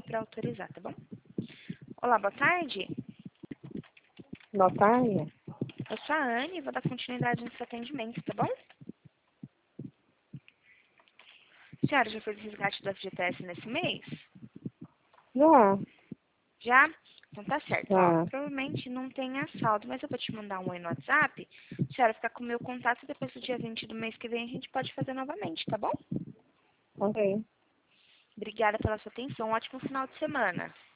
para autorizar, tá bom? Olá, boa tarde. Boa tarde. Eu sou a Anne e vou dar continuidade nesse atendimento, tá bom? A senhora já fez o resgate do FGTS nesse mês? Já, Já? Então tá certo. Ó, já. provavelmente não tenha saldo, mas eu vou te mandar um oi no WhatsApp. A senhora ficar com o meu contato e depois do dia 20 do mês que vem a gente pode fazer novamente, tá bom? Ok. Obrigada pela sua atenção. Um ótimo final de semana.